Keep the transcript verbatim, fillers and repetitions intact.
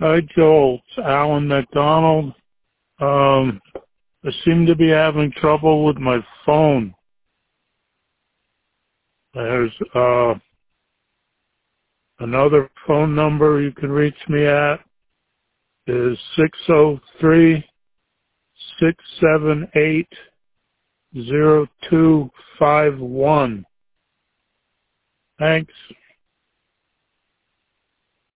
Hi, Joel. It's Alan McDonald. Um, I seem to be having trouble with my phone. There's uh, another phone number you can reach me at is six oh three, six seven eight, zero two five one. Thanks.